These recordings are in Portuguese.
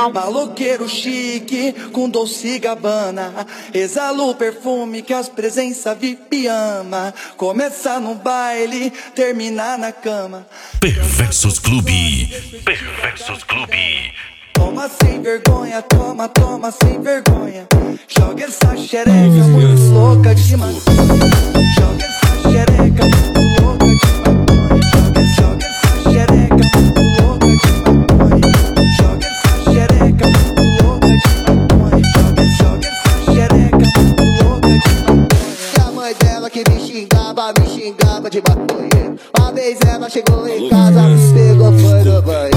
Maloqueiro chique, com Dolce Gabbana, exala o perfume que as presenças VIP ama. Começa no baile, termina na cama. Perversos Clube. Perversos Clube. Toma sem vergonha, toma, toma sem vergonha. Joga essa xereca muito louca de maconha. Joga essa xereca muito louca de maconha. Joga essa xereca muito louca de maconha. Joga essa xereca muito louca de maconha. Joga essa xereca muito louca de maconha. E a mãe dela que me xingava de maconha. Uma vez ela chegou em casa, me pegou, foi no banho.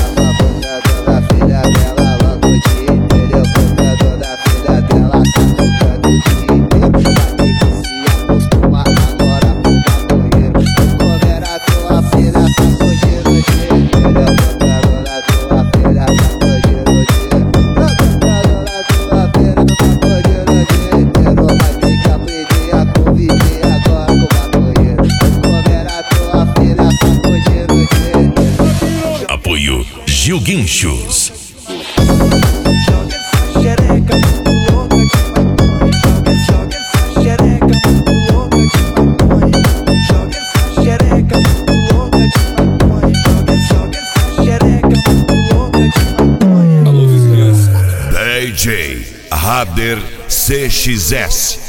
Apoio Gil Guinchos. Joga essa xereca muito louca de maconha. Joga essa xereca muito louca de maconha. Joga essa xereca muito louca de maconha. Joga essa xereca muito louca de maconha. Alô, vizinhança. DJ Rader CXS.